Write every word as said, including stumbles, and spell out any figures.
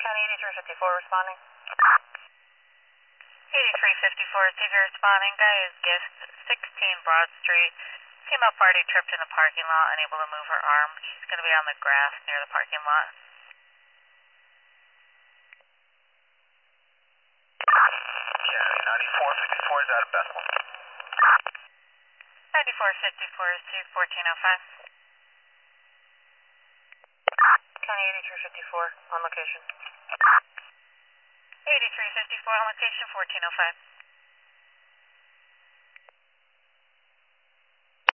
County eighty-three fifty-four responding. eighty-three fifty-four, T V responding. Guy is Gift, sixteen Broad Street. Female party tripped in the parking lot, unable to move her arm. She's going to be on the grass near the parking lot. County ninety-four fifty-four is out of Bethel. ninety-four fifty-four is to fourteen oh five. County eighty-three fifty-four on location. eighty-three fifty-four on location, fourteen oh five.